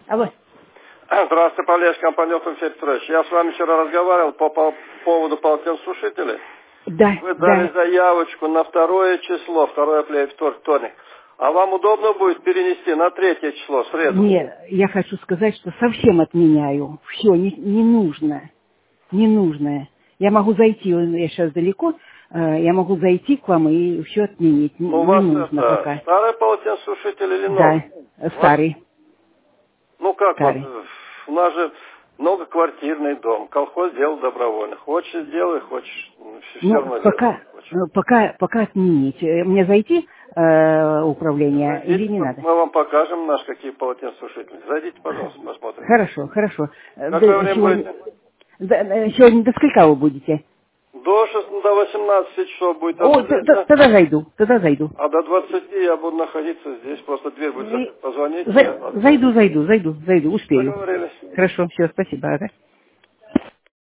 Алло. Здравствуйте, Полесский, компания Федор Петрович. Я с вами вчера разговаривал по поводу полотенцесушителей. Да, Вы дали да. заявочку на 2 число, 2 апреля, вторник. А вам удобно будет перенести на 3 число, среду? Нет, я хочу сказать, что совсем отменяю. Все, не нужно. Не нужно. Я могу зайти, я сейчас далеко, я могу зайти к вам и все отменить. Не Ну, у вас нужно это пока. старый полотенцесушитель или новый? Да, старый. Ну как вот, Старый. у нас же многоквартирный дом, колхоз делал добровольно. Хочешь сделай, хочешь, все Ну, равно делай. пока отменить. Мне зайти в управление или Зайдите, не надо? мы вам покажем какие полотенцесушители. Зайдите, пожалуйста, посмотрим. Хорошо, хорошо. Какое время будете? Сегодня до скольки вы будете? До 18 часов будет О, открыто, тогда зайду. а до 20 я буду находиться здесь. Просто дверь будет закрыта. Позвоните, я открою. Зайду, успею. Договорились. Хорошо, все, спасибо. Ага.